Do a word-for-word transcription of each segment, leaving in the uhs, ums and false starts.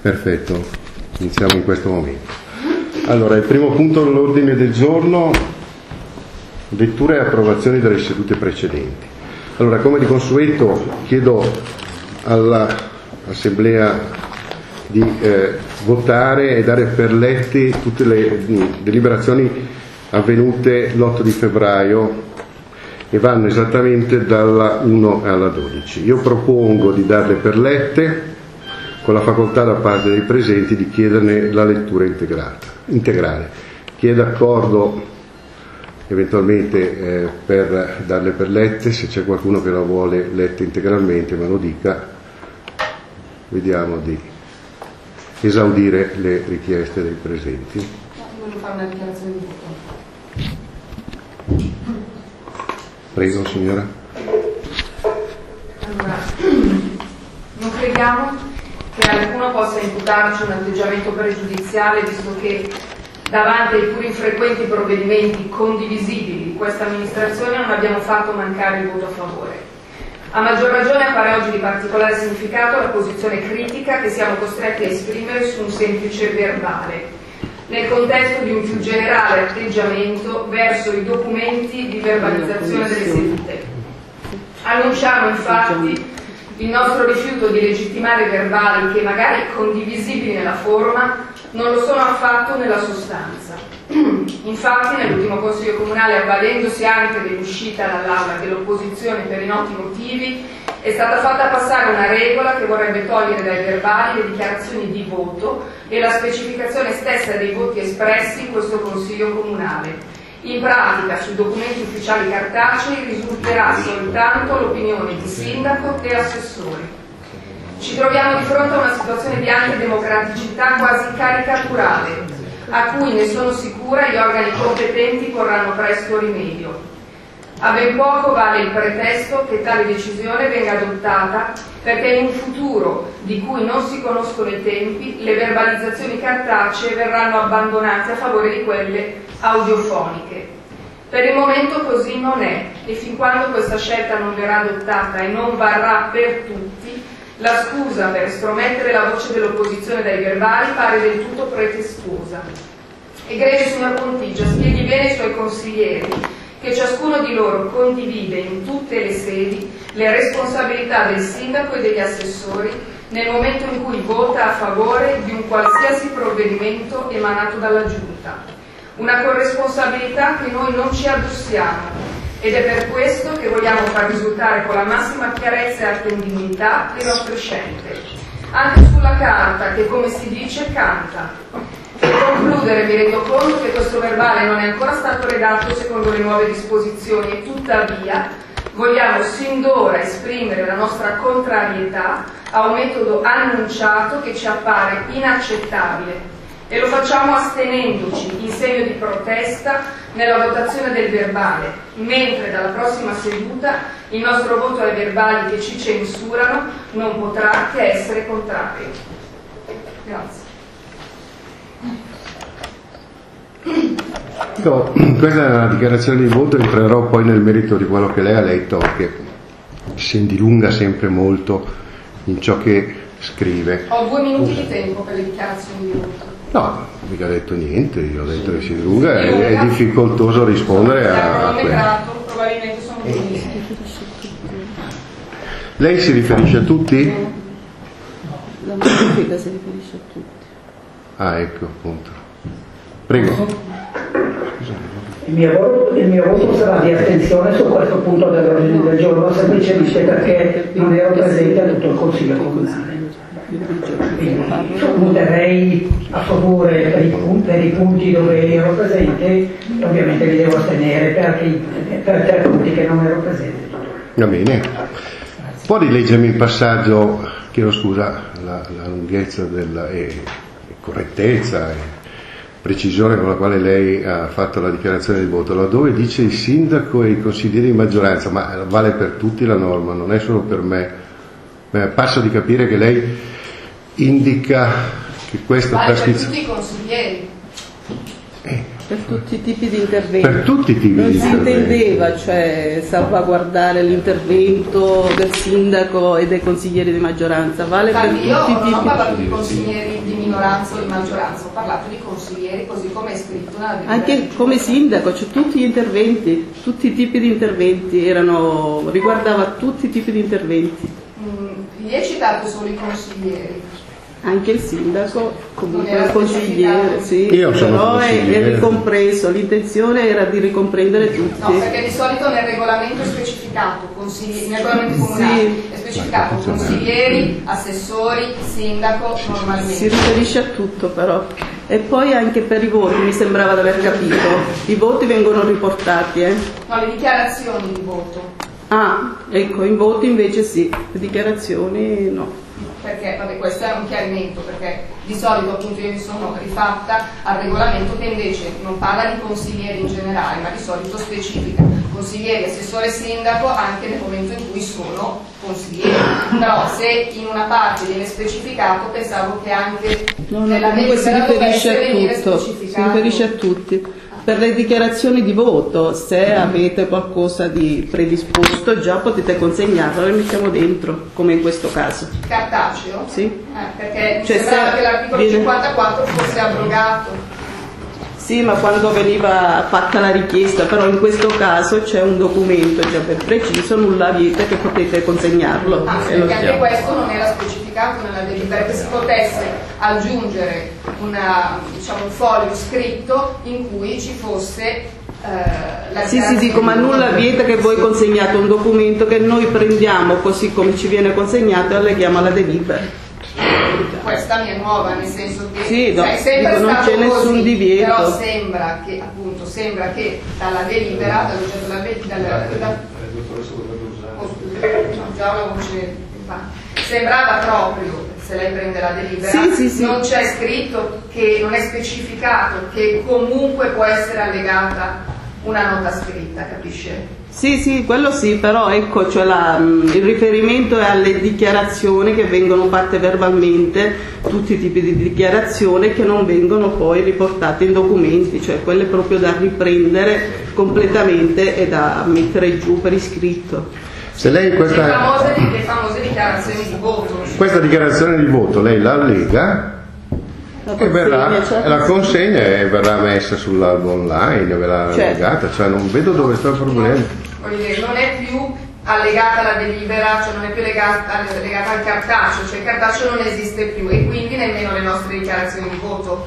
Perfetto, iniziamo in questo momento. Allora, il primo punto dell'ordine del giorno, lettura e approvazioni delle sedute precedenti. Allora, come di consueto, chiedo all'Assemblea di eh, votare e dare per letti tutte le deliberazioni avvenute l'otto di febbraio e vanno esattamente dalla uno alla dodici. Io propongo di darle per lette con la facoltà da parte dei presenti di chiederne la lettura integrata, integrale. Chi è d'accordo eventualmente eh, per darle per lette, se c'è qualcuno che la vuole lette integralmente me lo dica, vediamo di esaudire le richieste dei presenti. Voglio fare una dichiarazione di voto. Prego signora. Allora, non crediamo che alcuno possa imputarci un atteggiamento pregiudiziale, visto che davanti ai pur infrequenti provvedimenti condivisibili di questa amministrazione non abbiamo fatto mancare il voto a favore. A maggior ragione appare oggi di particolare significato la posizione critica che siamo costretti a esprimere su un semplice verbale, nel contesto di un più generale atteggiamento verso i documenti di verbalizzazione delle sedute. Annunciamo infatti il nostro rifiuto di legittimare verbali che, magari condivisibili nella forma, non lo sono affatto nella sostanza. Infatti, nell'ultimo Consiglio Comunale, avvalendosi anche dell'uscita dall'aula dell'opposizione per i noti motivi, è stata fatta passare una regola che vorrebbe togliere dai verbali le dichiarazioni di voto e la specificazione stessa dei voti espressi in questo Consiglio Comunale. In pratica, sui documenti ufficiali cartacei risulterà soltanto l'opinione di sindaco e assessori. Ci troviamo di fronte a una situazione di antidemocraticità quasi caricaturale, a cui ne sono sicura gli organi competenti porranno presto rimedio. A ben poco vale il pretesto che tale decisione venga adottata perché in un futuro di cui non si conoscono i tempi le verbalizzazioni cartacee verranno abbandonate a favore di quelle audiofoniche. Per il momento così non è e fin quando questa scelta non verrà adottata e non varrà per tutti, la scusa per estromettere la voce dell'opposizione dai verbali pare del tutto pretestuosa. Egregio signor Pontigia, spieghi bene ai suoi consiglieri che ciascuno di loro condivide in tutte le sedi le responsabilità del sindaco e degli assessori nel momento in cui vota a favore di un qualsiasi provvedimento emanato dalla Giunta. Una corresponsabilità che noi non ci addossiamo ed è per questo che vogliamo far risultare con la massima chiarezza e attendibilità le nostre scelte, anche sulla carta che, come si dice, canta. Per concludere mi rendo conto che questo verbale non è ancora stato redatto secondo le nuove disposizioni e tuttavia vogliamo sin d'ora esprimere la nostra contrarietà a un metodo annunciato che ci appare inaccettabile e lo facciamo astenendoci in segno di protesta nella votazione del verbale, mentre dalla prossima seduta il nostro voto ai verbali che ci censurano non potrà che essere contrario. Grazie. No, questa è una dichiarazione di voto, entrerò poi nel merito di quello che lei ha letto, che si indilunga sempre molto in ciò che scrive. Ho due minuti di tempo per le dichiarazioni di voto. No, mica ho detto niente, io ho detto che si dilunga, è, è difficoltoso rispondere a, a questo. Probabilmente sono eh. Lei si riferisce a tutti? La modifica si riferisce a tutti. Ah, ecco, appunto. Prego. Il mio, voto, il mio voto sarà di attenzione su questo punto dell'ordine del giorno, semplicemente perché non ero presente a tutto il Consiglio Comunale. Quindi voterei a favore per i, punti, per i punti dove ero presente, ovviamente li devo astenere perché, per tre punti che non ero presente. Va bene. Può rileggermi il passaggio, chiedo scusa, la, la lunghezza della, e, e correttezza e precisione con la quale lei ha fatto la dichiarazione di voto, laddove dice il sindaco e i consiglieri di maggioranza, ma vale per tutti la norma, non è solo per me. Beh, passo di capire che lei indica che questa vale trascrizione... per tutti i consiglieri. Eh, Per tutti i tipi di interventi. Per tutti i tipi non di si interventi. intendeva, cioè salvaguardare l'intervento del sindaco e dei consiglieri di maggioranza, vale per Infatti io tutti i non ho tipi. parlato di consiglieri di minoranza o di maggioranza, ho parlato di consiglieri così come è scritto nella delibera. Anche come sindaco, cioè tutti gli interventi, tutti i tipi di interventi erano, riguardava tutti i tipi di interventi. Mm, lì hai citato solo i consiglieri. Anche il sindaco, comunque Non era un consigliere, sì, Io sono però è, è consigliere. ricompreso, l'intenzione era di ricomprendere tutti. No, perché di solito nel regolamento è specificato, consigli- nel regolamento comunale Sì. è specificato consiglieri, assessori, sindaco normalmente. Si riferisce a tutto però. E poi anche per i voti, mi sembrava di aver capito, i voti vengono riportati, eh? No, le dichiarazioni di voto. Ah, ecco, in voti invece sì, le dichiarazioni no. Perché, vabbè, questo è un chiarimento, perché di solito appunto io mi sono rifatta al regolamento che invece non parla di consiglieri in generale, ma di solito specifica consiglieri, assessore, sindaco anche nel momento in cui sono consiglieri. Però se in una parte viene specificato, pensavo che anche No, no, nella comunque si delibera riferisce dovesse venire a tutto, si specificato. riferisce a tutti. Per le dichiarazioni di voto, se avete qualcosa di predisposto già potete consegnarlo, le mettiamo dentro, come in questo caso. Cartaceo? Sì. Eh, perché mi Cioè, sembrava se che l'articolo viene- cinquantaquattro fosse abrogato. Sì, ma quando veniva fatta la richiesta, però in questo caso c'è un documento già ben preciso, nulla vieta che potete consegnarlo. Ah, e lo perché anche diamo. questo non era specificato nella delibera, che si potesse aggiungere una, diciamo, un foglio scritto in cui ci fosse eh, la Sì, sì, dico, ma nulla vieta che voi consegniate un documento che noi prendiamo così come ci viene consegnato e alleghiamo alla delibera. Questa mi è nuova, nel senso che Sì, no, cioè, è sempre dico, non stato c'è nessun così, divieto. però sembra che appunto sembra che dalla delibera, dall'oggetto della delibera, dal, oh, scusa, no, già la voce fa. Sembrava proprio, se lei prende la delibera, Sì, sì, sì. non c'è scritto che non è specificato che comunque può essere allegata una nota scritta, capisce? Sì, sì, quello sì, però ecco, cioè la, il riferimento è alle dichiarazioni che vengono fatte verbalmente, tutti i tipi di dichiarazioni che non vengono poi riportate in documenti, cioè quelle proprio da riprendere completamente e da mettere giù per iscritto. Se lei Le questa, famose, le famose dichiarazioni di voto. questa dichiarazione di voto lei la allega La e verrà, consegna, cioè, la consegna e verrà messa sull'albo online, verrà Certo. allegata, cioè non vedo dove sta il problema. Voglio dire, non è più allegata alla delibera, cioè non è più legata, legata al cartaceo, cioè il cartaceo non esiste più e quindi nemmeno le nostre dichiarazioni di voto.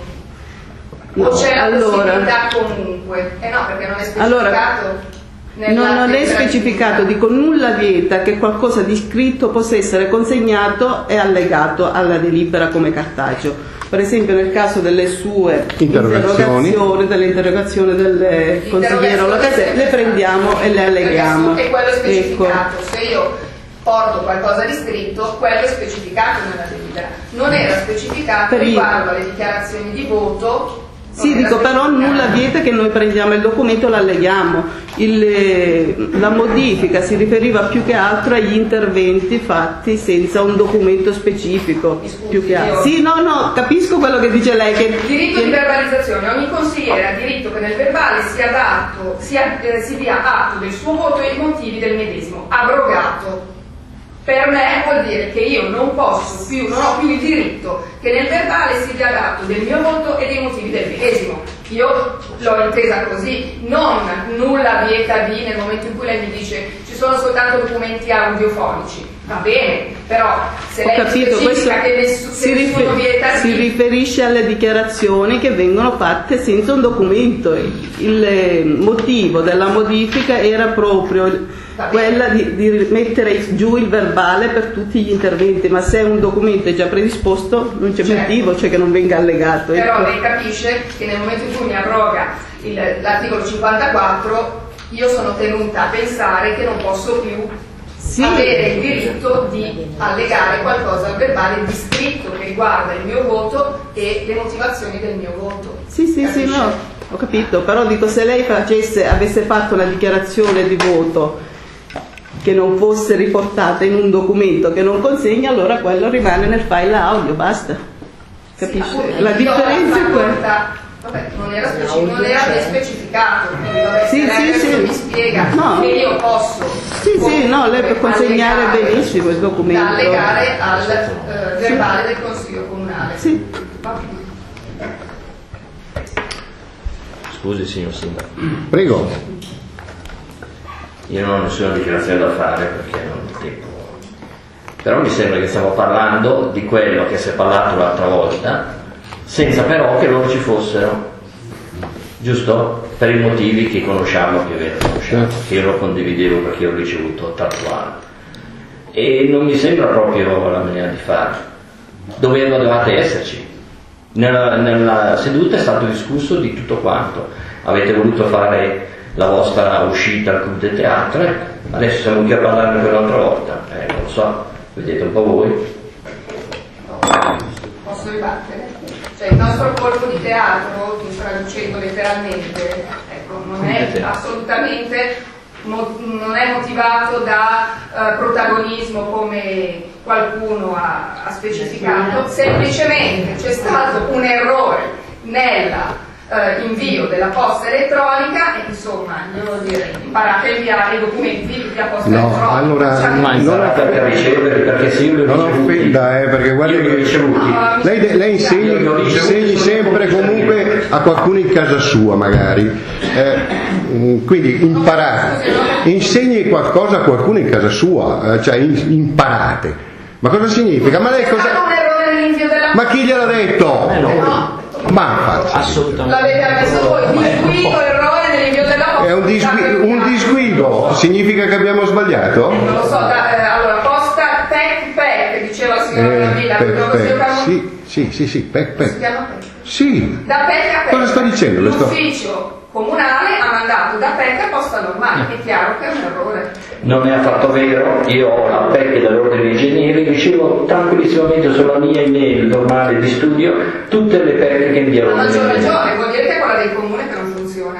No, o c'è la allora- possibilità comunque? Eh no, perché non è specificato. Allora, nella No, non è delibera specificato, di- dico nulla vieta che qualcosa di scritto possa essere consegnato e allegato alla delibera come cartaceo. Per esempio nel caso delle sue Interrogazioni. interrogazioni, delle interrogazioni del consigliere Locatelli, le prendiamo e le alleghiamo. E quello è Ecco. specificato. Se io porto qualcosa di scritto, quello è specificato nella delibera. Non era specificato Per i- riguardo alle dichiarazioni di voto. Sì, non era dico però specificato. nulla vieta che noi prendiamo il documento e lo alleghiamo. Il- la modifica si riferiva più che altro agli interventi fatti senza un documento specifico. Mi scusi, Più che altro. io- Sì, no, no, capisco quello che dice lei. Che, Diritto di che- verbalizzazione. Ogni consigliere ha diritto che nel verbale sia dato, sia, eh, si dia atto del suo voto e i motivi del medesimo. Abrogato. Per me vuol dire che io non posso più, non ho più il diritto che nel verbale si dia dato del mio voto e dei motivi del medesimo. Io l'ho intesa così, non nulla vieta di nel momento in cui lei mi dice ci sono soltanto documenti audiofonici. Va bene, però se Ho lei capito, questo specifica che nessu- si, che nessuno rifer- vieta si di... riferisce alle dichiarazioni che vengono fatte senza un documento. Il eh, motivo della modifica era proprio quella di, di mettere giù il verbale per tutti gli interventi, ma se un documento è già predisposto non c'è Certo. motivo, cioè che non venga allegato. Però ecco. lei capisce che nel momento in cui mi abroga il- l'articolo cinquantaquattro io sono tenuta a pensare che non posso più Sì. avere il diritto di allegare qualcosa al verbale di scritto che riguarda il mio voto e le motivazioni del mio voto. Sì, sì, sì, Capisce? no, ho capito, però dico se lei facesse, avesse fatto una dichiarazione di voto che non fosse riportata in un documento che non consegna, allora quello rimane nel file audio, basta. Capisce? Sì, appunto, La io differenza è ho quella. facoltà- Vabbè, non era, speci- non era ben specificato, quindi vabbè, Sì, se lei sì, adesso sì. mi spiega No. che io posso Sì, sì, no, lei può consegnare allegare- benissimo il documento. da allegare al eh, verbale del Consiglio Comunale. Sì. Va bene. Scusi signor Sindaco, Prego. io non ho nessuna dichiarazione da fare perché non ho tempo, però mi sembra che stiamo parlando di quello che si è parlato l'altra volta senza però che loro ci fossero, giusto? Per i motivi che conosciamo, che vedo conosciamo, che io lo condividevo perché io ho ricevuto tatuato e non mi sembra proprio la maniera di fare. Dovevano, dovevate esserci. Nella, nella seduta è stato discusso di tutto quanto. Avete voluto fare la vostra uscita al club del teatro, eh? Adesso siamo qui a parlarne per un'altra volta, eh, non lo so, vedete un po' voi. Posso ribattere? Cioè il nostro colpo di teatro, traducendo letteralmente, ecco, non è assolutamente mo- non è motivato da eh, protagonismo come qualcuno ha, ha specificato, semplicemente c'è stato un errore nella Uh, invio della posta elettronica e insomma io devo dire imparate a inviare i documenti via posta No, elettronica. allora, Cioè, Ma imparate a ricevere perché se io li ho Non ricevuti, offenda, eh, perché guardi io li ho che ricevuti. Ah, lei, de- lei insegni, Io li ho ricevuti, insegni sono sempre molto comunque a qualcuno in casa sua magari. Eh, mm, quindi imparate, insegni qualcosa a qualcuno in casa sua, eh, cioè in- imparate. Ma cosa significa? Ma lei C'è stato un cosa... errore nell'invio della Ma chi gliel'ha detto? Eh, no. no, Ma faccia. Assolutamente. l'avete ammesso voi, disguido, errore nell'invio della posta. È un, disgui- un disguido, significa che abbiamo sbagliato? Non lo so, da, eh, allora posta Tech Pack, diceva la signora Eh, Lamilla, pec, quello che si pec. chiama- Sì, sì, sì, sì, pec, si pec. chiama Pack. Sì. Da P E C a P E C. Cosa sto dicendo? Le sto- L'ufficio comunale ha mandato da P E C a posta normale, è chiaro che è un errore. Non è affatto vero, io ho la P E C dell'ordine dei ingegneri, ricevo tranquillissimamente sulla mia email normale di studio tutte le P E C che inviano. A maggior ragione, vuol dire che è quella del comune che non funziona.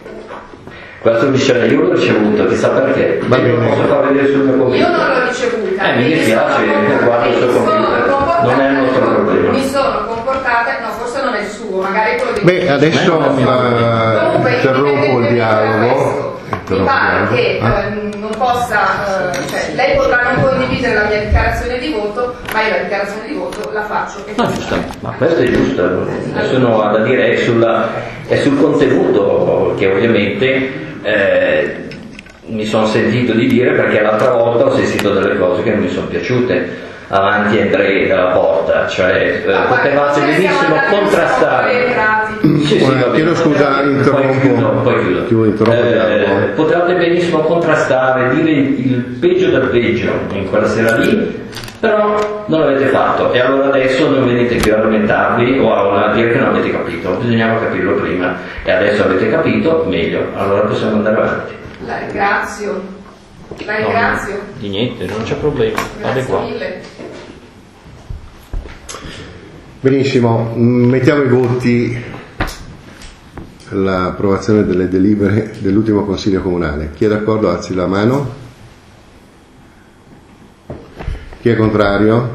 Quella soluzione io l'ho ricevuta, chissà perché. Va bene. Lo posso far vedere sul mio computer. Io non l'ho ricevuta. Eh, mi e dispiace, sono comportata- guardo il suo mi sono computer. comportata- Non è il nostro problema. Mi sono comportata, no, forse non è il suo, magari quello di Beh, adesso Eh, eh, Comunque, interrompo il indipendentemente da dialogo. questo, Mi Interrompo pare il che dialogo. Ah. eh, non possa, eh, cioè, lei potrà non condividere la mia dichiarazione di voto, ma io la dichiarazione di voto la faccio. E No, giustamente, ma questo è giusto, nessuno ha da dire, è, sulla, è sul contenuto che ovviamente eh, mi sono sentito di dire perché l'altra volta ho sentito delle cose che non mi sono piaciute avanti Andrea dalla porta, cioè eh, Ma potevate guarda, noi siamo benissimo andati contrastare. entrati. Sì, sì, Eh, va bene. chiedo scusa, interrompo. Poi chiudo, poi chiudo. Chiudo, interrompo il dialogo. Eh, potevate benissimo contrastare, dire il peggio del peggio in quella sera lì, però non l'avete fatto e allora adesso non venite più a lamentarvi o a dire che non avete capito, bisognava capirlo prima e adesso avete capito, meglio, allora possiamo andare avanti. La ringrazio, la No, ringrazio. di niente, non c'è problema, vade Grazie qua. mille. Benissimo, mm, mettiamo i voti all'approvazione delle delibere dell'ultimo Consiglio Comunale. Chi è d'accordo alzi la mano. Chi è contrario?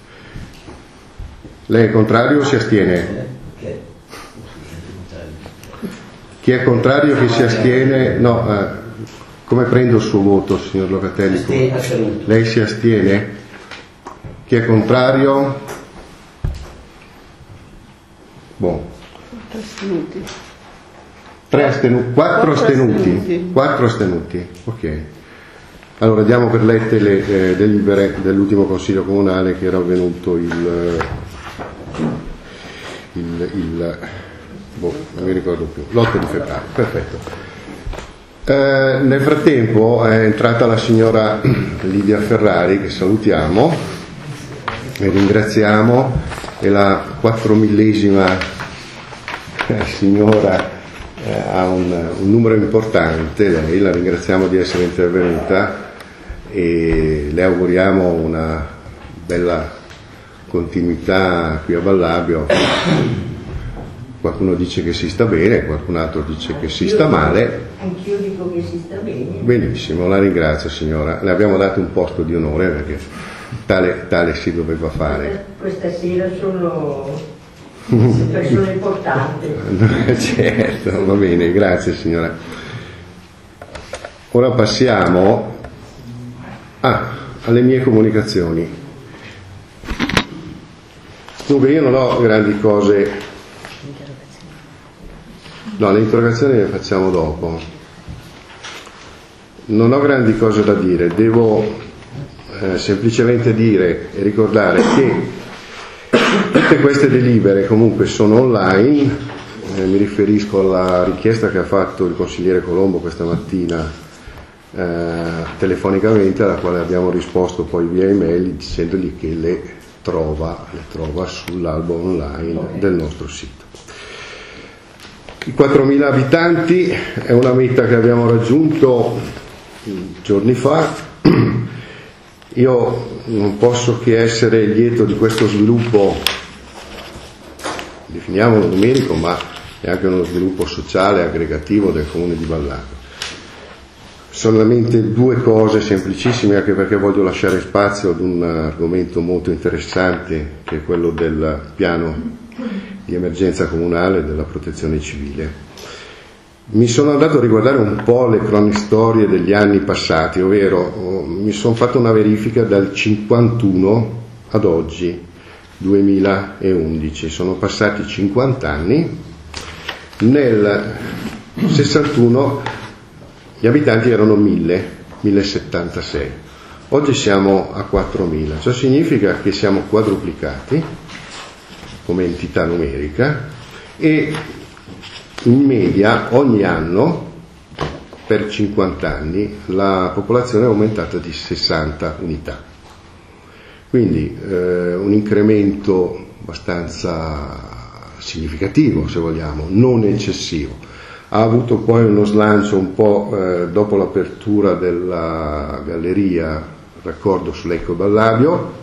Lei è contrario o si astiene? Chi è contrario, chi si astiene? No, eh, come prendo il suo voto, signor Locatelli? Lei si astiene? Chi è contrario? Boh. Tre astenuti, quattro astenuti, quattro astenuti, ok. Allora diamo per lette le eh, delibere dell'ultimo Consiglio Comunale che era avvenuto il, il, il boh, non mi ricordo più, l'otto di febbraio, perfetto. Eh, nel frattempo è entrata la signora Lidia Ferrari, che salutiamo e ringraziamo, è la quattromillesima signora, eh, ha un, un numero importante, lei, la ringraziamo di essere intervenuta e le auguriamo una bella continuità qui a Vallabio. Qualcuno dice che si sta bene, qualcun altro dice che si sta male. Anch'io dico che si sta bene. Benissimo, la ringrazio signora, le abbiamo dato un posto di onore perché tale, tale si doveva fare. Questa sera sono persone importanti. Certo, va bene, grazie signora. Ora passiamo ah, alle mie comunicazioni. Dunque io non ho grandi cose, no, le interrogazioni le facciamo dopo. Non ho grandi cose da dire, devo eh, semplicemente dire e ricordare che tutte queste delibere comunque sono online, eh, mi riferisco alla richiesta che ha fatto il consigliere Colombo questa mattina eh, telefonicamente, alla quale abbiamo risposto poi via email dicendogli che le trova, le trova sull'albo online del nostro sito. I quattromila abitanti è una meta che abbiamo raggiunto giorni fa. Io non posso che essere lieto di questo sviluppo, definiamolo numerico, ma è anche uno sviluppo sociale, aggregativo del comune di Ballago. Solamente due cose semplicissime, anche perché voglio lasciare spazio ad un argomento molto interessante, che è quello del piano di emergenza comunale della protezione civile. Mi sono andato a riguardare un po' le cronistorie degli anni passati, ovvero mi sono fatto una verifica dal cinquantuno ad oggi, duemilaundici, sono passati cinquanta anni. Nel sessantuno gli abitanti erano mille, millesettantasei, oggi siamo a quattromila, ciò significa che siamo quadruplicati come entità numerica e in media ogni anno per cinquanta anni la popolazione è aumentata di sessanta unità, quindi eh, un incremento abbastanza significativo, se vogliamo, non eccessivo. Ha avuto poi uno slancio un po' eh, dopo l'apertura della galleria raccordo sull'Ecco Ballabio.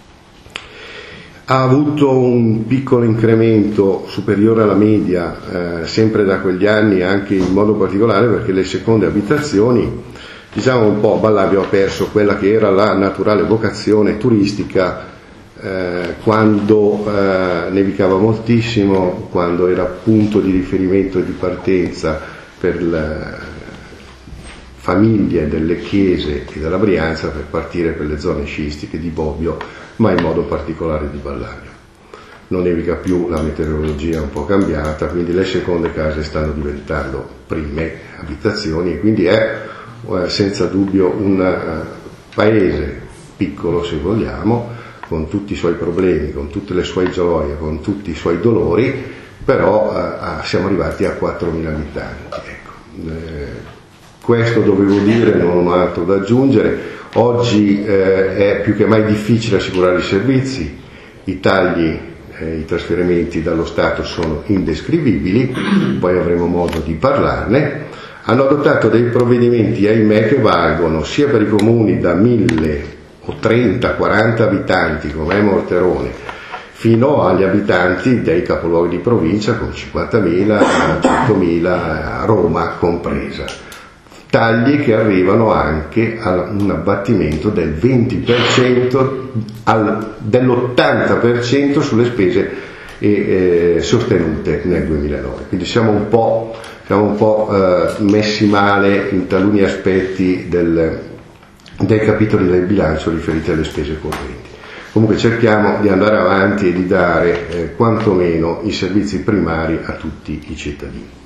Ha avuto un piccolo incremento superiore alla media, eh, sempre da quegli anni, anche in modo particolare perché le seconde abitazioni, diciamo un po', Ballabio ha perso quella che era la naturale vocazione turistica eh, quando eh, nevicava moltissimo, quando era punto di riferimento e di partenza per le famiglie delle chiese e della Brianza per partire per le zone sciistiche di Bobbio, ma in modo particolare di Ballabio. Non nevica più, la meteorologia è un po' cambiata, quindi le seconde case stanno diventando prime abitazioni e quindi è eh, senza dubbio un uh, paese piccolo, se vogliamo, con tutti i suoi problemi, con tutte le sue gioie, con tutti i suoi dolori, però uh, siamo arrivati a quattromila abitanti. Ecco. Eh, questo dovevo dire, non ho altro da aggiungere. Oggi eh, è più che mai difficile assicurare i servizi, i tagli, eh, i trasferimenti dallo Stato sono indescrivibili, poi avremo modo di parlarne. Hanno adottato dei provvedimenti, ahimè, che valgono sia per i comuni da mille o trenta, quaranta abitanti come Morterone, fino agli abitanti dei capoluoghi di provincia con cinquantamila, centomila, Roma compresa. Tagli che arrivano anche a un abbattimento del venti per cento, al, dell'ottanta per cento sulle spese eh, sostenute nel duemilanove. Quindi siamo un po', siamo un po' eh, messi male in taluni aspetti del, dei capitoli del bilancio riferiti alle spese correnti. Comunque cerchiamo di andare avanti e di dare eh, quantomeno i servizi primari a tutti i cittadini.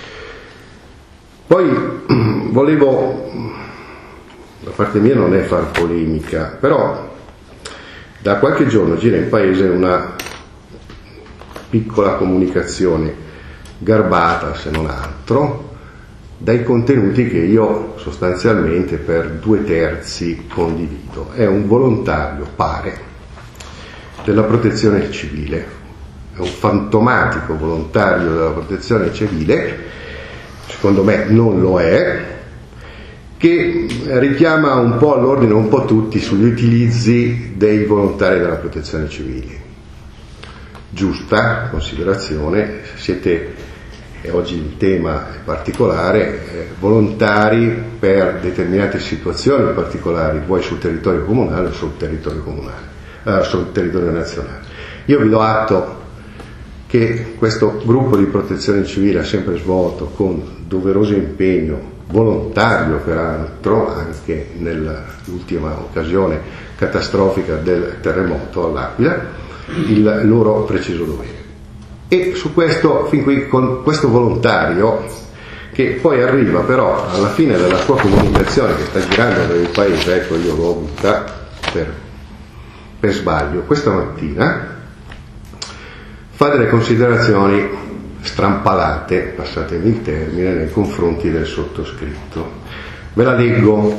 Poi volevo, da parte mia non è far polemica, però da qualche giorno gira in paese una piccola comunicazione garbata, se non altro, dai contenuti che io sostanzialmente per due terzi condivido. È un volontario, pare, della protezione civile, è un fantomatico volontario della protezione civile, secondo me non lo è, che richiama un po' all'ordine, un po' tutti, sugli utilizzi dei volontari della protezione civile. Giusta considerazione, siete, e oggi il tema è particolare, eh, volontari per determinate situazioni particolari, vuoi sul territorio comunale o sul territorio comunale, eh, sul territorio nazionale. Io vi do atto che questo gruppo di protezione civile ha sempre svolto con doveroso impegno, volontario peraltro, anche nell'ultima occasione catastrofica del terremoto all'Aquila, il loro preciso dovere. E su questo, fin qui, con questo volontario, che poi arriva però alla fine della sua comunicazione, che sta girando per il paese, ecco, io l'ho avuta per, per sbaglio questa mattina, fa delle considerazioni strampalate, passatemi il termine, nei confronti del sottoscritto. Ve la leggo.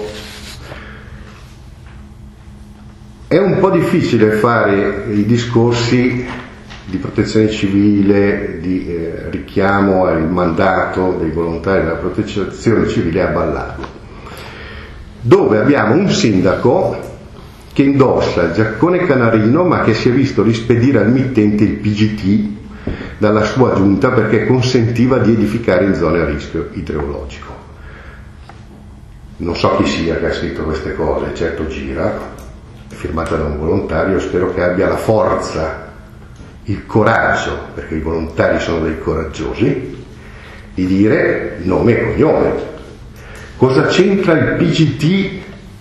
È un po' difficile fare i discorsi di protezione civile, di eh, richiamo al mandato dei volontari della protezione civile a Ballago, dove abbiamo un sindaco che indossa il giaccone canarino ma che si è visto rispedire al mittente il P G T dalla sua giunta perché consentiva di edificare in zone a rischio idrogeologico. Non so chi sia che ha scritto queste cose, certo gira, è firmata da un volontario, spero che abbia la forza, il coraggio, perché i volontari sono dei coraggiosi, di dire nome e cognome. Cosa c'entra il P G T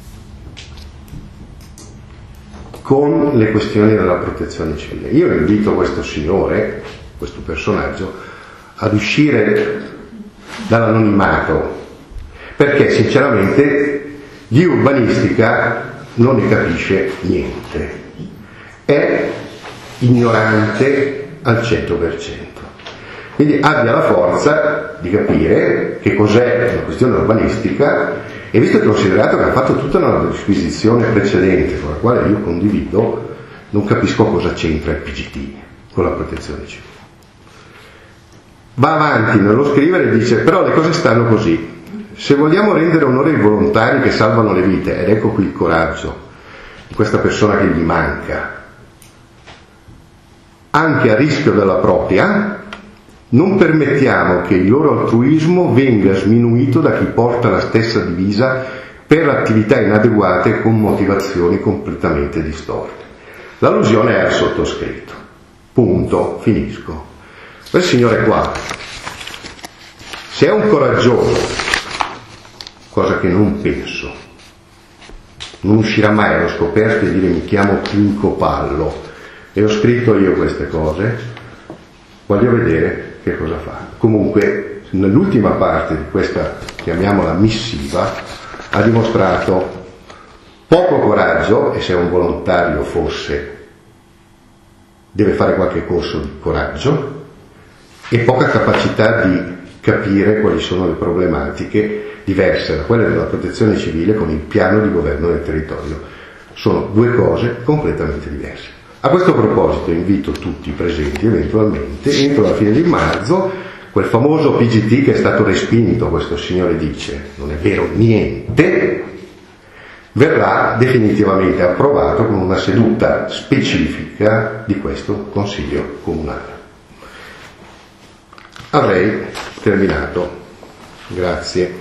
con le questioni della protezione civile? Io invito questo signore, questo personaggio, ad uscire dall'anonimato, perché sinceramente di urbanistica non ne capisce niente, è ignorante al cento per cento. Quindi abbia la forza di capire che cos'è una questione urbanistica, e visto che ho considerato che ha fatto tutta una disquisizione precedente con la quale io condivido, non capisco cosa c'entra il P G T con la protezione civile. Va avanti nello scrivere e dice: però le cose stanno così, se vogliamo rendere onore ai volontari che salvano le vite, ed ecco qui il coraggio di questa persona che gli manca, anche a rischio della propria, non permettiamo che il loro altruismo venga sminuito da chi porta la stessa divisa per attività inadeguate con motivazioni completamente distorte. L'allusione è al sottoscritto. Punto, finisco. Quel signore qua, se è un coraggioso, cosa che non penso, non uscirà mai allo scoperto e dire mi chiamo Pinco Pallo e ho scritto io queste cose, voglio vedere che cosa fa. Comunque nell'ultima parte di questa, chiamiamola missiva, ha dimostrato poco coraggio, e se un volontario fosse deve fare qualche corso di coraggio, e poca capacità di capire quali sono le problematiche diverse da quelle della protezione civile con il piano di governo del territorio. Sono due cose completamente diverse. A questo proposito invito tutti i presenti eventualmente entro la fine di marzo quel famoso P G T che è stato respinto, questo signore dice non è vero niente, verrà definitivamente approvato con una seduta specifica di questo Consiglio Comunale. Avrei terminato. Grazie.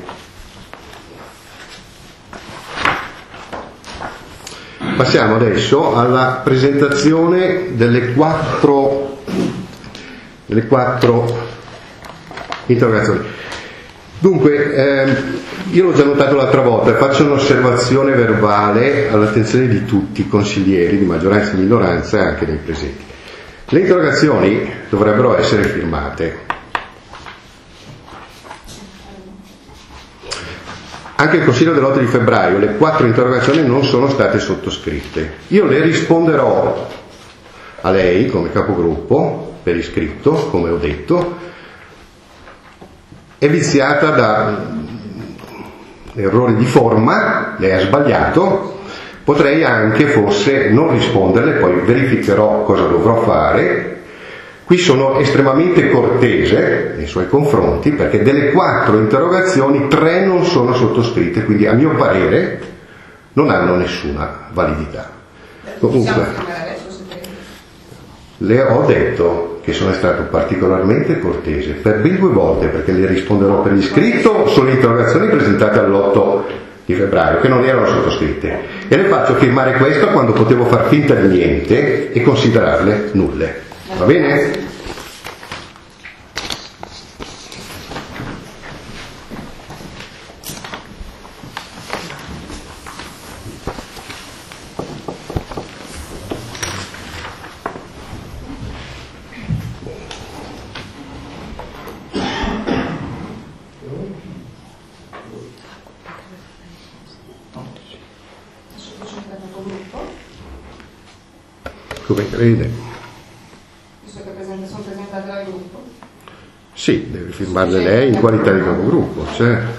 Passiamo adesso alla presentazione delle quattro, delle quattro interrogazioni. Dunque, eh, io l'ho già notato l'altra volta e faccio un'osservazione verbale all'attenzione di tutti i consiglieri di maggioranza e minoranza e anche dei presenti. Le interrogazioni dovrebbero essere firmate. Anche il Consiglio dell'otto di febbraio le quattro interrogazioni non sono state sottoscritte. Io le risponderò a lei come capogruppo per iscritto, come ho detto, è viziata da errori di forma, lei ha sbagliato, potrei anche forse non risponderle, poi verificherò cosa dovrò fare. Qui sono estremamente cortese nei suoi confronti perché delle quattro interrogazioni tre non sono sottoscritte, quindi a mio parere non hanno nessuna validità. Comunque, le ho detto che sono stato particolarmente cortese per ben due volte perché le risponderò per iscritto sulle interrogazioni presentate all'otto di febbraio che non erano sottoscritte e le faccio firmare questo quando potevo far finta di niente e considerarle nulle. Va bene? come crede. Visto che presente, sono presentate dal gruppo? Sì, deve firmarle lei in qualità di capogruppo, certo.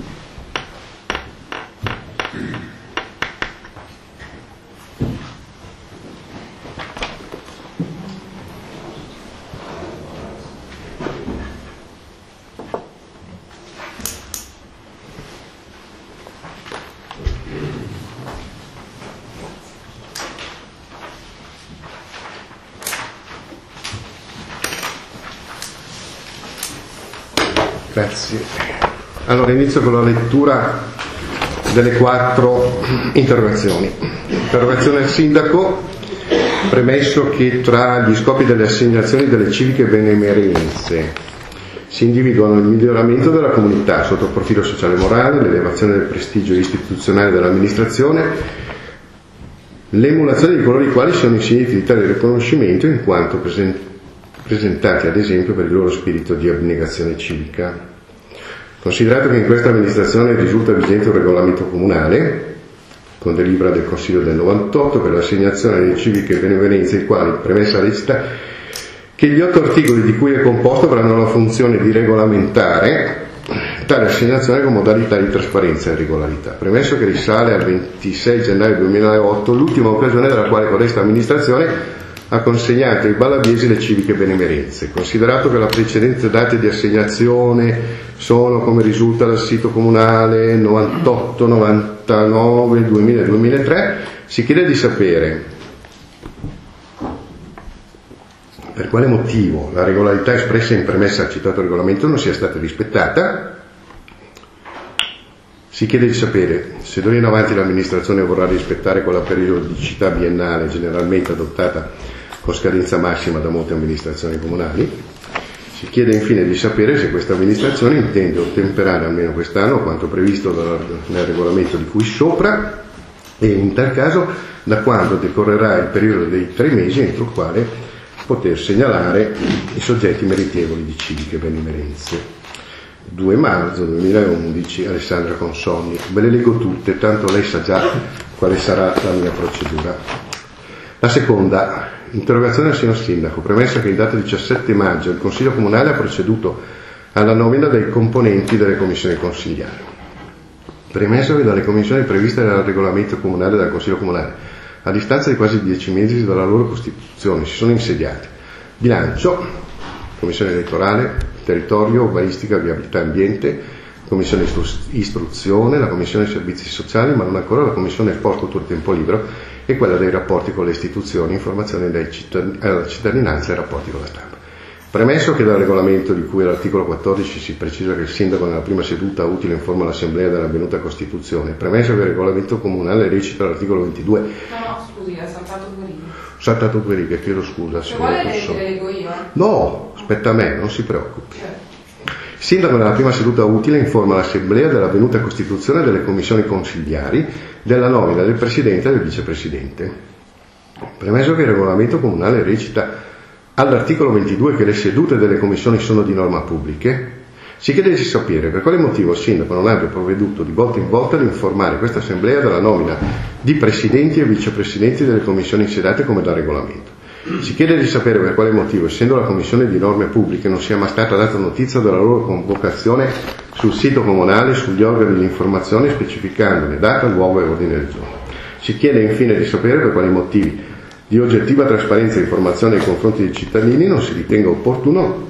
Grazie. Allora inizio con la lettura delle quattro interrogazioni. Interrogazione al sindaco, premesso che tra gli scopi delle assegnazioni delle civiche benemerenze si individuano il miglioramento della comunità sotto il profilo sociale e morale, l'elevazione del prestigio istituzionale dell'amministrazione, l'emulazione di coloro i quali sono insigniti di tale riconoscimento in quanto presenti presentati ad esempio per il loro spirito di abnegazione civica. Considerato che in questa amministrazione risulta vigente un regolamento comunale, con delibera del Consiglio del novantotto, per l'assegnazione delle civiche benemerenze, i quali, premessa recita, che gli otto articoli di cui è composto avranno la funzione di regolamentare tale assegnazione con modalità di trasparenza e regolarità. Premesso che risale al ventisei gennaio duemilaotto, l'ultima occasione dalla quale questa amministrazione ha consegnato ai ballaviesi le civiche benemerenze. Considerato che le precedenti date di assegnazione sono, come risulta dal sito comunale, novantotto, novantanove, duemila e duemilatré, si chiede di sapere per quale motivo la regolarità espressa in premessa al citato regolamento non sia stata rispettata. Si chiede di sapere se d'ora in avanti l'amministrazione vorrà rispettare quella periodicità biennale generalmente adottata con scadenza massima da molte amministrazioni comunali. Si chiede infine di sapere se questa amministrazione intende ottemperare almeno quest'anno quanto previsto nel regolamento di cui sopra e in tal caso da quando decorrerà il periodo dei tre mesi entro il quale poter segnalare i soggetti meritevoli di civiche benemerenze. due marzo duemilaundici, Alessandra Consonni. Ve le leggo tutte, tanto lei sa già quale sarà la mia procedura. La seconda, interrogazione al signor Sindaco, premessa che in data diciassette maggio il Consiglio Comunale ha proceduto alla nomina dei componenti delle commissioni consigliari. Premesso che dalle commissioni previste dal regolamento comunale dal Consiglio Comunale, a distanza di quasi dieci mesi dalla loro costituzione, si sono insediate bilancio, commissione elettorale, territorio, urbanistica, viabilità e ambiente, commissione istruzione, la commissione servizi sociali, ma non ancora la commissione sport, cultura e tempo libero e quella dei rapporti con le istituzioni, informazione alla cittadinanza e rapporti con la stampa. Premesso che dal regolamento di cui all'articolo quattordici si precisa che il sindaco nella prima seduta utile informa l'assemblea dell'avvenuta costituzione, premesso che il regolamento comunale recita l'articolo ventidue. No, no, scusi, ha saltato due righe. Ho saltato due righe, chiedo scusa. Se vuole le leggo io. No, aspetta a me, non si preoccupi. Certo. Il sindaco nella prima seduta utile informa l'assemblea dell'avvenuta costituzione delle commissioni consigliari, della nomina del presidente e del vicepresidente. Premesso che il regolamento comunale recita all'articolo ventidue che le sedute delle commissioni sono di norma pubbliche, si chiede di sapere per quale motivo il sindaco non abbia provveduto di volta in volta ad informare questa assemblea della nomina di presidenti e vicepresidenti delle commissioni insediate come da regolamento. Si chiede di sapere per quale motivo, essendo la commissione di norme pubbliche, non sia mai stata data notizia della loro convocazione sul sito comunale e sugli organi di informazione specificandone data, luogo e ordine del giorno. Si chiede infine di sapere per quali motivi di oggettiva trasparenza e informazione nei confronti dei cittadini non si ritenga opportuno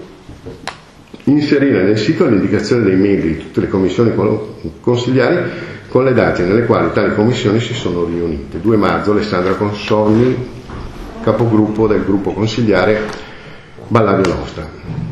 inserire nel sito l'indicazione dei membri di tutte le commissioni consigliari con le date nelle quali tali commissioni si sono riunite. due marzo, Alessandra Consonni, capogruppo del gruppo consigliare Balladio Nostra.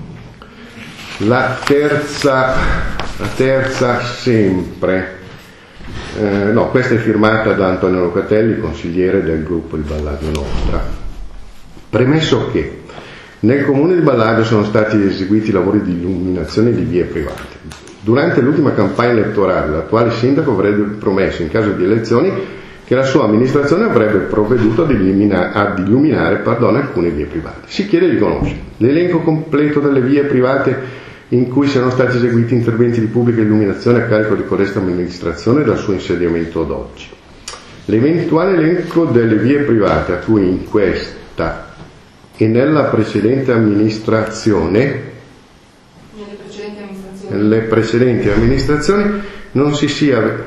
La terza, la terza sempre, eh, no, questa è firmata da Antonio Locatelli, consigliere del gruppo di Balladio Nostra. Premesso che nel comune di Balladio sono stati eseguiti lavori di illuminazione di vie private. Durante l'ultima campagna elettorale l'attuale sindaco avrebbe promesso in caso di elezioni che la sua amministrazione avrebbe provveduto ad, illumina, ad illuminare pardon, alcune vie private. Si chiede di conoscere l'elenco completo delle vie private in cui siano stati eseguiti interventi di pubblica illuminazione a carico di codesta amministrazione dal suo insediamento ad oggi. L'eventuale elenco delle vie private a cui in questa volta e nella precedente amministrazione, nelle precedenti amministrazioni, nelle precedenti amministrazioni non si sia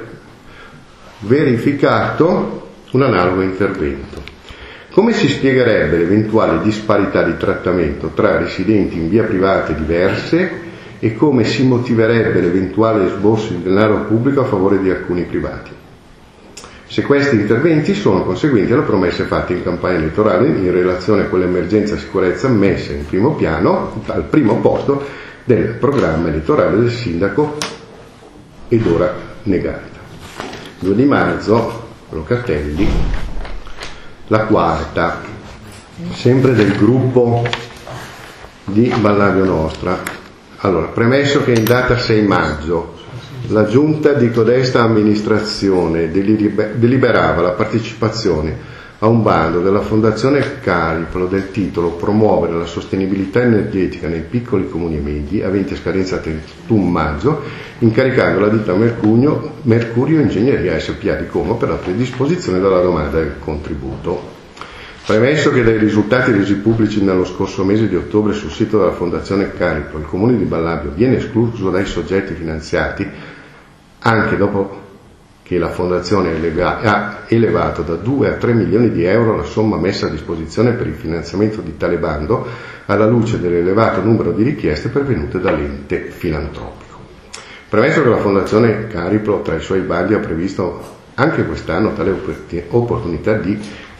verificato un analogo intervento. Come si spiegherebbe l'eventuale disparità di trattamento tra residenti in vie private diverse e come si motiverebbe l'eventuale esborso di denaro pubblico a favore di alcuni privati, se questi interventi sono conseguenti alle promesse fatte in campagna elettorale in relazione a quell'emergenza sicurezza messa in primo piano, al primo posto del programma elettorale del sindaco ed ora negata. due di marzo, Locatelli, la quarta, sempre del gruppo di Ballabio Nostra. Allora, premesso che in data sei maggio la giunta di codesta amministrazione deliberava la partecipazione a un bando della Fondazione Cariplo del titolo Promuovere la sostenibilità energetica nei piccoli comuni e medi, avente scadenza trentuno maggio, incaricando la ditta Mercurio, Mercurio Ingegneria S P A di Como per la predisposizione della domanda del contributo. Premesso che dai risultati resi pubblici nello scorso mese di ottobre sul sito della Fondazione Cariplo il comune di Ballabio viene escluso dai soggetti finanziati anche dopo che la Fondazione ha elevato da due a tre milioni di euro la somma messa a disposizione per il finanziamento di tale bando, alla luce dell'elevato numero di richieste pervenute dall'ente filantropico. Premesso che la Fondazione Cariplo tra i suoi bandi ha previsto anche quest'anno tale opportunità di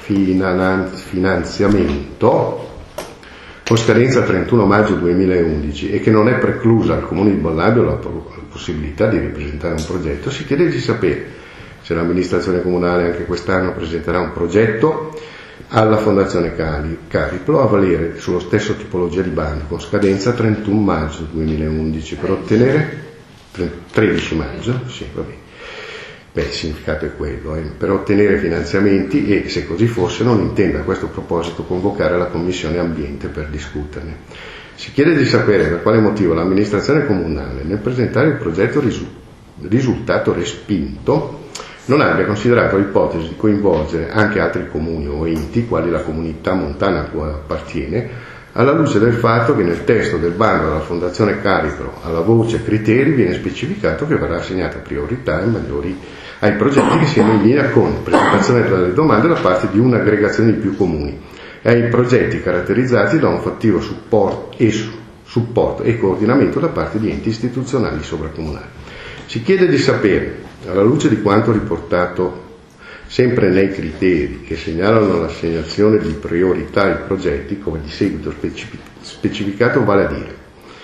finanziamento con scadenza trentuno maggio duemilaundici e che non è preclusa al comune di Ballabio la possibilità di ripresentare un progetto, si chiede di sapere se l'amministrazione comunale anche quest'anno presenterà un progetto alla Fondazione Cariplo a valere sulla stessa tipologia di bando con scadenza trentuno maggio duemilaundici per ottenere tredici maggio, sì, va bene. Beh, il significato è quello, eh, per ottenere finanziamenti e, se così fosse, non intenda a questo proposito convocare la Commissione Ambiente per discuterne. Si chiede di sapere per quale motivo l'amministrazione comunale, nel presentare il progetto risu- risultato respinto, non abbia considerato l'ipotesi di coinvolgere anche altri comuni o enti, quali la comunità montana a cui appartiene, alla luce del fatto che nel testo del bando della Fondazione Cariplo, alla voce criteri, viene specificato che verrà assegnata priorità ai maggiori ai progetti che siano in linea con presentazione delle domande da parte di un'aggregazione di più comuni e ai progetti caratterizzati da un fattivo supporto e, supporto e coordinamento da parte di enti istituzionali sovracomunali. Si chiede di sapere, alla luce di quanto riportato sempre nei criteri che segnalano l'assegnazione di priorità ai progetti, come di seguito specificato, vale a dire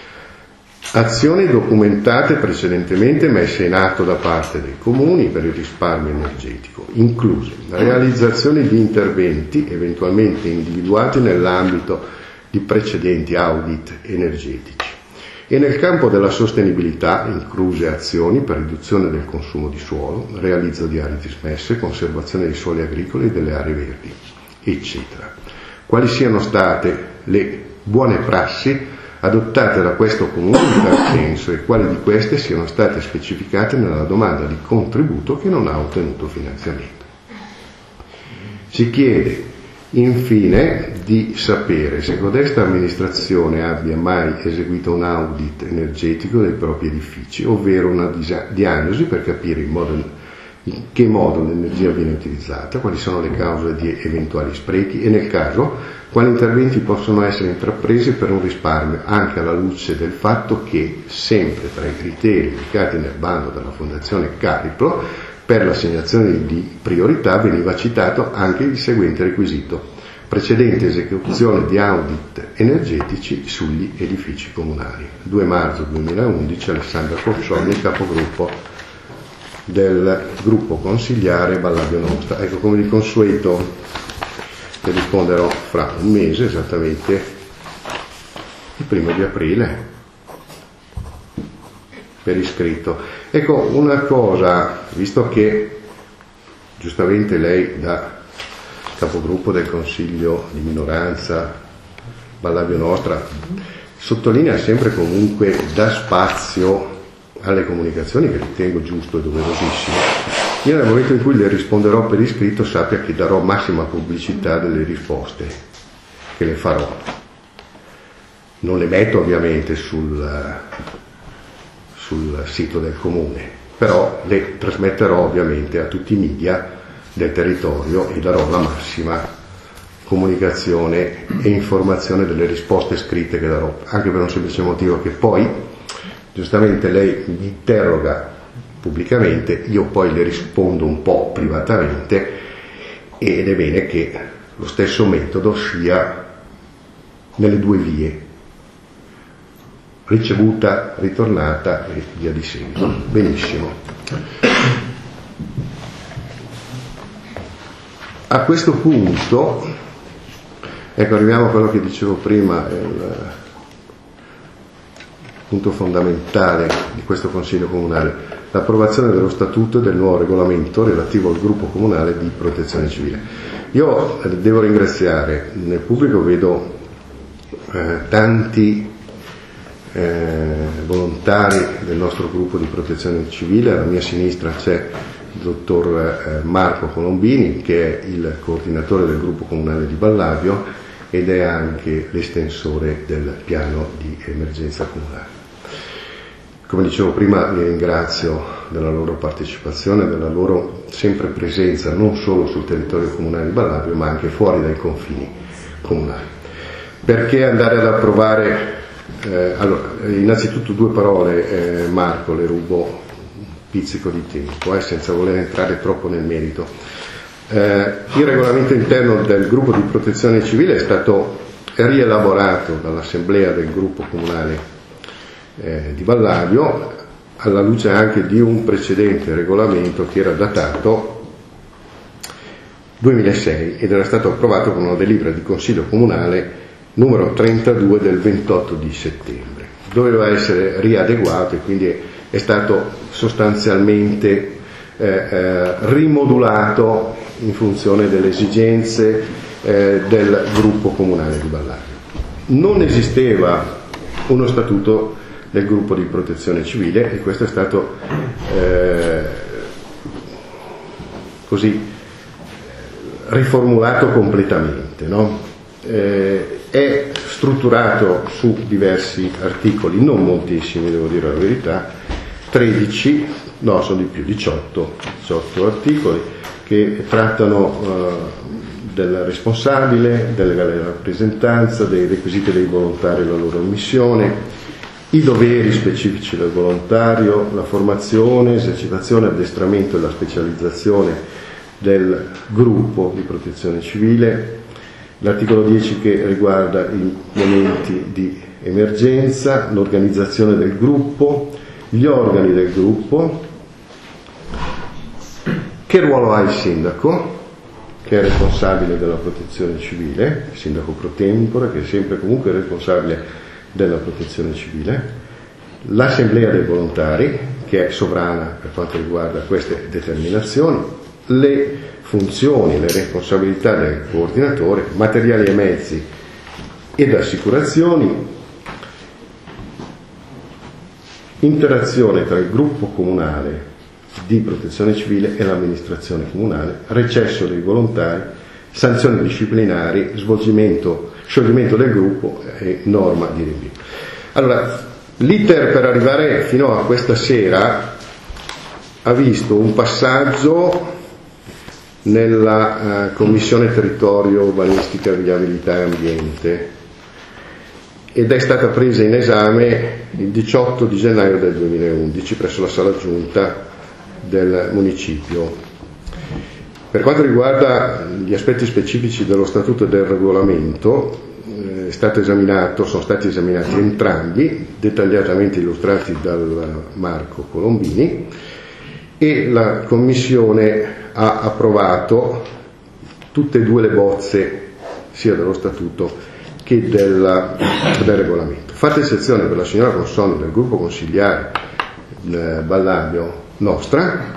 azioni documentate precedentemente messe in atto da parte dei comuni per il risparmio energetico, incluse realizzazioni di interventi eventualmente individuati nell'ambito di precedenti audit energetici e nel campo della sostenibilità, incluse azioni per riduzione del consumo di suolo, realizzo di aree dismesse, conservazione dei suoli agricoli e delle aree verdi, eccetera. Quali siano state le buone prassi adottate da questo comune in tal senso e quali di queste siano state specificate nella domanda di contributo che non ha ottenuto finanziamento. Si chiede infine di sapere se codesta amministrazione abbia mai eseguito un audit energetico dei propri edifici, ovvero una diagnosi per capire in, modo, in che modo l'energia viene utilizzata, quali sono le cause di eventuali sprechi e nel caso quali interventi possono essere intrapresi per un risparmio, anche alla luce del fatto che, sempre tra i criteri indicati nel bando della Fondazione Cariplo, per l'assegnazione di priorità veniva citato anche il seguente requisito: precedente esecuzione di audit energetici sugli edifici comunali. due marzo duemilaundici, Alessandra Corcioni, capogruppo del gruppo consigliare Ballabio Nostra. Ecco, come di consueto ne risponderò fra un mese, esattamente il primo di aprile, per iscritto. Ecco, una cosa, visto che giustamente lei da capogruppo del Consiglio di minoranza Ballabio Nostra sottolinea sempre comunque dà spazio alle comunicazioni, che ritengo giusto e doverosissimo, io nel momento in cui le risponderò per iscritto sappia che darò massima pubblicità delle risposte che le farò. Non le metto ovviamente sul, sul sito del comune, però le trasmetterò ovviamente a tutti i media del territorio e darò la massima comunicazione e informazione delle risposte scritte che darò, anche per un semplice motivo che poi giustamente lei mi interroga pubblicamente, io poi le rispondo un po' privatamente ed è bene che lo stesso metodo sia nelle due vie, ricevuta, ritornata e via di seguito. Benissimo. A questo punto, ecco, arriviamo a quello che dicevo prima, il punto fondamentale di questo Consiglio Comunale, l'approvazione dello Statuto e del nuovo regolamento relativo al gruppo comunale di protezione civile. Io devo ringraziare, nel pubblico vedo eh, tanti eh, volontari del nostro gruppo di protezione civile. Alla mia sinistra c'è il dottor eh, Marco Colombini, che è il coordinatore del gruppo comunale di Ballavio ed è anche l'estensore del piano di emergenza comunale. Come dicevo prima, li ringrazio della loro partecipazione, della loro sempre presenza non solo sul territorio comunale di Ballavio ma anche fuori dai confini comunali. Perché andare ad approvare, eh, allora, innanzitutto due parole, eh, Marco, le rubo un pizzico di tempo, eh, senza voler entrare troppo nel merito. Eh, il regolamento interno del gruppo di protezione civile è stato rielaborato dall'assemblea del gruppo comunale eh, di Ballavio alla luce anche di un precedente regolamento che era datato duemilasei ed era stato approvato con una delibera di Consiglio Comunale numero trentadue del ventotto di settembre. Doveva essere riadeguato e quindi è stato sostanzialmente eh, eh, rimodulato in funzione delle esigenze eh, del gruppo comunale di Ballavio. Non esisteva uno statuto del gruppo di protezione civile e questo è stato eh, così riformulato completamente, no? Eh, è strutturato su diversi articoli, non moltissimi, devo dire la verità, tredici, no, sono di più, diciotto, diciotto articoli che trattano eh, del responsabile, della legale rappresentanza, dei requisiti dei volontari e la loro missione, i doveri specifici del volontario, la formazione, esercitazione, addestramento e la specializzazione del gruppo di protezione civile, l'articolo dieci che riguarda i momenti di emergenza, l'organizzazione del gruppo, gli organi del gruppo, che ruolo ha il sindaco, che è responsabile della protezione civile, il sindaco pro tempore, che è sempre comunque responsabile della protezione civile, l'assemblea dei volontari, che è sovrana per quanto riguarda queste determinazioni, le funzioni, le responsabilità del coordinatore, materiali e mezzi ed assicurazioni, interazione tra il gruppo comunale di protezione civile e l'amministrazione comunale, recesso dei volontari, sanzioni disciplinari, svolgimento, scioglimento del gruppo e norma di rinvio. Allora, l'iter per arrivare fino a questa sera ha visto un passaggio nella uh, Commissione Territorio, Urbanistica, Viabilità e Ambiente ed è stata presa in esame il diciotto di gennaio del duemilaundici presso la Sala Giunta del Municipio. Per quanto riguarda gli aspetti specifici dello Statuto e del Regolamento, eh, è stato esaminato, sono stati esaminati entrambi, dettagliatamente illustrati dal Marco Colombini, e la Commissione ha approvato tutte e due le bozze, sia dello Statuto che del, del Regolamento. Fatta eccezione per la signora Consonni del gruppo consigliare eh, Ballavio nostra,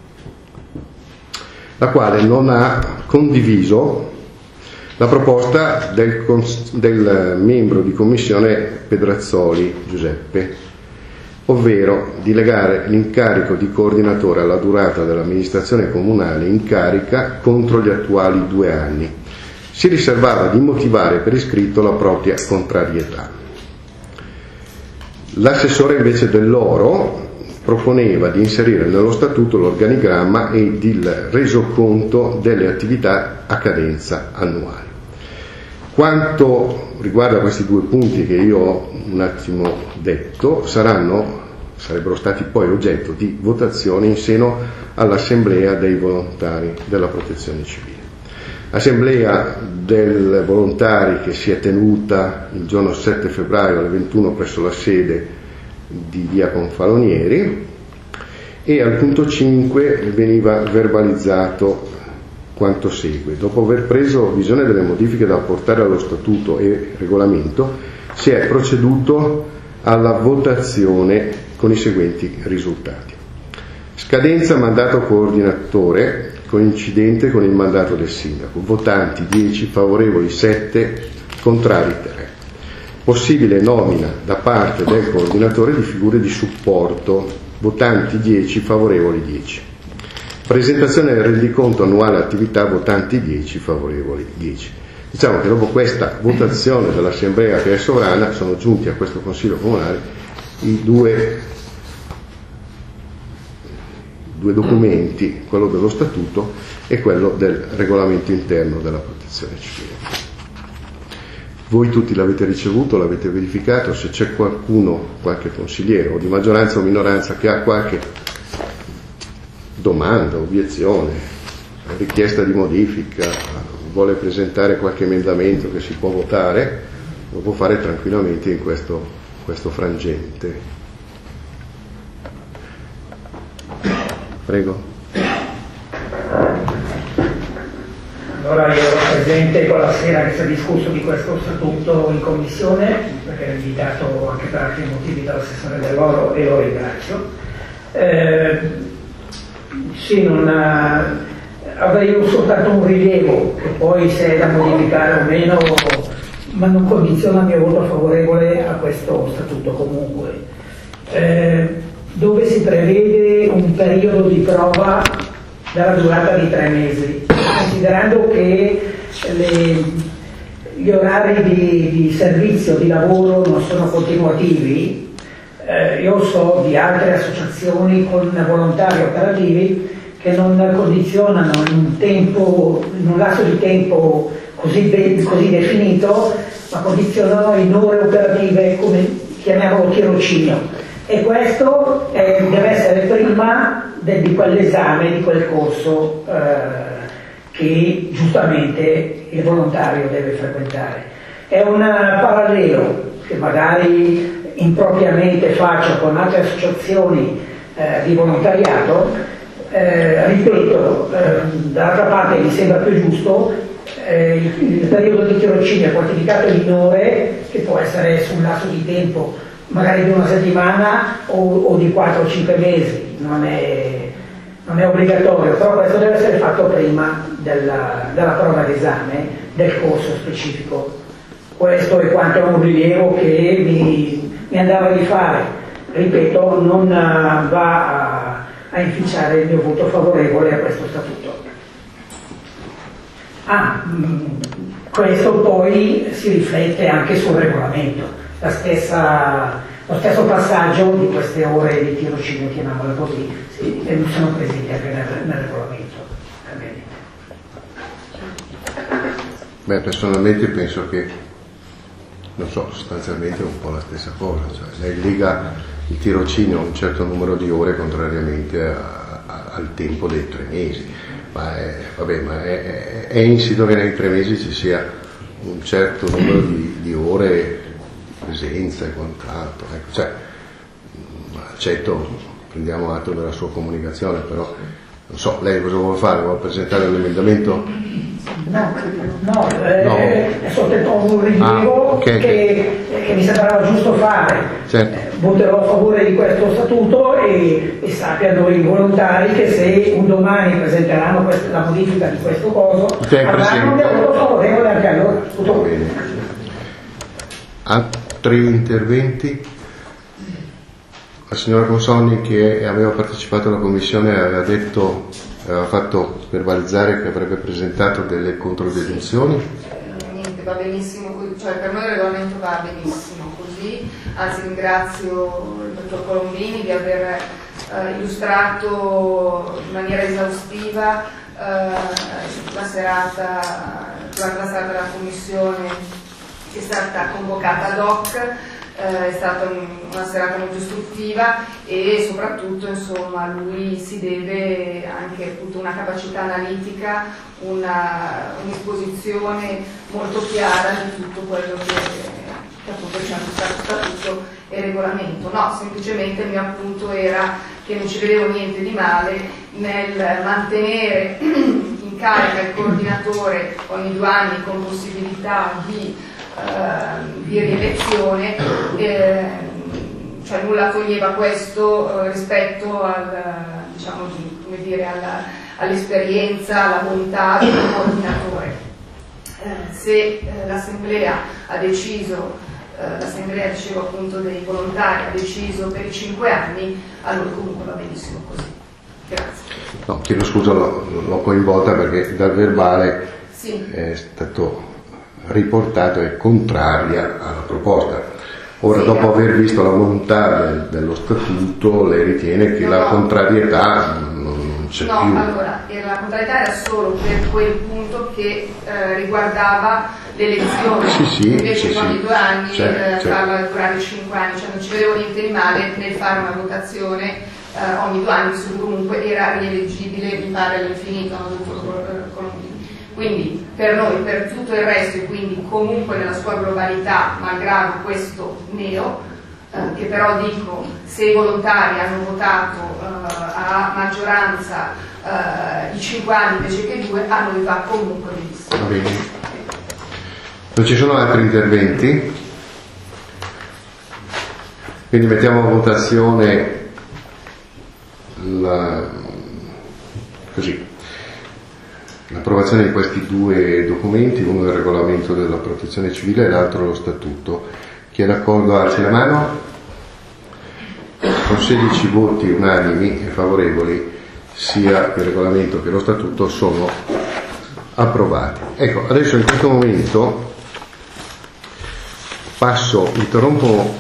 la quale non ha condiviso la proposta del, del membro di commissione Pedrazzoli Giuseppe, ovvero di legare l'incarico di coordinatore alla durata dell'amministrazione comunale in carica contro gli attuali due anni, si riservava di motivare per iscritto la propria contrarietà. L'assessore invece dell'oro proponeva di inserire nello statuto l'organigramma ed il resoconto delle attività a cadenza annuale. Quanto riguarda questi due punti che io ho un attimo detto, saranno, sarebbero stati poi oggetto di votazione in seno all'Assemblea dei volontari della Protezione Civile. Assemblea dei volontari che si è tenuta il giorno sette febbraio alle ventuno presso la sede di via Confalonieri, e al punto cinque veniva verbalizzato quanto segue. Dopo aver preso visione delle modifiche da apportare allo statuto e regolamento, si è proceduto alla votazione con i seguenti risultati. Scadenza mandato coordinatore coincidente con il mandato del sindaco. Votanti dieci, favorevoli sette, contrari tre. Possibile nomina da parte del coordinatore di figure di supporto. Votanti dieci, favorevoli dieci. Presentazione del rendiconto annuale attività. Votanti dieci, favorevoli dieci. Diciamo che dopo questa votazione dell'Assemblea che è sovrana sono giunti a questo Consiglio Comunale i due, due documenti, quello dello Statuto e quello del regolamento interno della Protezione Civile. Voi tutti l'avete ricevuto, l'avete verificato. Se c'è qualcuno, qualche consigliere o di maggioranza o minoranza che ha qualche domanda, obiezione, richiesta di modifica, vuole presentare qualche emendamento che si può votare, lo può fare tranquillamente in questo, questo frangente. Prego. Allora io ero presente quella sera che si è discusso di questo statuto in commissione, perché ero invitato anche per altri motivi dall'assessore dell'oro e lo ringrazio. Eh, sì, non ha, avrei soltanto un rilievo, che poi se è da modificare o meno, ma non condiziona il mio voto favorevole a questo statuto comunque. Eh, dove si prevede un periodo di prova della durata di tre mesi, considerando che le, gli orari di, di servizio, di lavoro non sono continuativi. Eh, io so di altre associazioni con volontari operativi che non condizionano in un tempo, in un lasso di tempo così, ben, così definito, ma condizionano in ore operative, come chiamiamolo tirocinio. E questo eh, deve essere prima de, di quell'esame, di quel corso eh, che giustamente il volontario deve frequentare. È un parallelo che magari impropriamente faccio con altre associazioni eh, di volontariato. Eh, ripeto, eh, dall'altra parte mi sembra più giusto eh, il, il periodo di tirocinio è quantificato in ore, che può essere su un lasso di tempo magari di una settimana o, o di quattro o cinque mesi, non è, non è obbligatorio, però questo deve essere fatto prima della, della prova d'esame del corso specifico. Questo è quanto è un rilievo che mi, mi andava di fare. Ripeto, non va a, a inficiare il mio voto favorevole a questo statuto. Ah, questo poi si riflette anche sul regolamento. La stessa, lo stesso passaggio di queste ore di tirocinio, chiamiamole così, sì, sono presenti anche nel, nel regolamento. Beh, personalmente penso che, non so, sostanzialmente è un po' la stessa cosa, cioè lei lega il tirocinio a un certo numero di ore contrariamente a, a, al tempo dei tre mesi, ma è, vabbè, ma è, è, è insito che nei tre mesi ci sia un certo numero di, di ore presenza e quant'altro, ecco, cioè, accetto, prendiamo atto della sua comunicazione, però non so, lei cosa vuole fare? Vuole presentare un emendamento? No, no, eh, no. è soltanto un rilievo ah, okay, che, okay. che mi sembrava giusto fare. Certo. Eh, voterò a favore di questo statuto e, e sappiano i volontari che se un domani presenteranno questa, la modifica di questo coso, okay, avranno un voto favorevole anche allora. Tutto bene. Altri interventi? La signora Consonni, che aveva partecipato alla commissione, aveva detto aveva fatto verbalizzare che avrebbe presentato delle controdeduzioni. Eh, niente, va benissimo, cioè per noi il regolamento va benissimo così, anzi ringrazio il dottor Colombini di aver eh, illustrato in maniera esaustiva eh, la serata, durante la serata della commissione che è stata convocata ad hoc. Eh, è stata un, una serata molto istruttiva e soprattutto insomma lui si deve anche appunto una capacità analitica, una un'esposizione molto chiara di tutto quello che, che appunto c'è stato statuto e regolamento. No, semplicemente il mio appunto era che non ci vedevo niente di male nel mantenere in carica il coordinatore ogni due anni con possibilità di Uh, di rielezione, eh, cioè nulla toglieva questo uh, rispetto al, diciamo, di, come dire, alla, all'esperienza, alla bontà del coordinatore. Eh, se eh, l'assemblea ha deciso, eh, l'assemblea dicevo appunto dei volontari ha deciso per i cinque anni, allora comunque va benissimo così. Grazie. No, chiedo scusa, l'ho, l'ho coinvolta perché dal verbale sì. È stato riportato è contraria alla proposta. Ora, sì, dopo aver visto la volontà del, dello statuto, lei ritiene che no, la contrarietà non, non c'è no, più? No, allora, la contrarietà era solo per quel punto che eh, riguardava l'elezione, sì, sì, invece sì, ogni sì. due anni certo, eh, certo. farla durare cinque anni, cioè non ci vedevo niente di male nel fare una votazione eh, ogni due anni, visto che comunque era rieleggibile, mi pare all'infinito, no, con quindi per noi, per tutto il resto e quindi comunque nella sua globalità, malgrado questo neo, eh, che però dico, se i volontari hanno votato eh, a maggioranza eh, i cinque anni invece che due, a noi va comunque benissimo. Va bene. Non ci sono altri interventi? Quindi mettiamo a votazione la, così. L'approvazione di questi due documenti, uno del regolamento della protezione civile e l'altro lo statuto. Chi è d'accordo alzi la mano. Con sedici voti unanimi e favorevoli sia il regolamento che lo statuto sono approvati. Ecco, adesso in questo momento passo, interrompo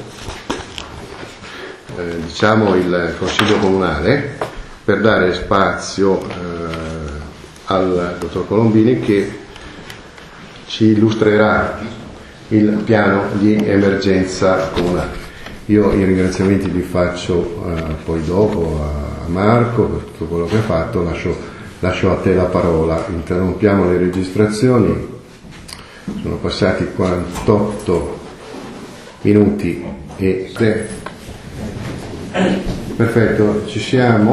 eh, diciamo il Consiglio Comunale per dare spazio eh, al dottor Colombini che ci illustrerà il piano di emergenza comunale. Io i ringraziamenti li faccio eh, poi dopo a Marco per tutto quello che ha fatto, lascio, lascio a te la parola. Interrompiamo le registrazioni, sono passati quarantotto minuti e tre. Perfetto, ci siamo.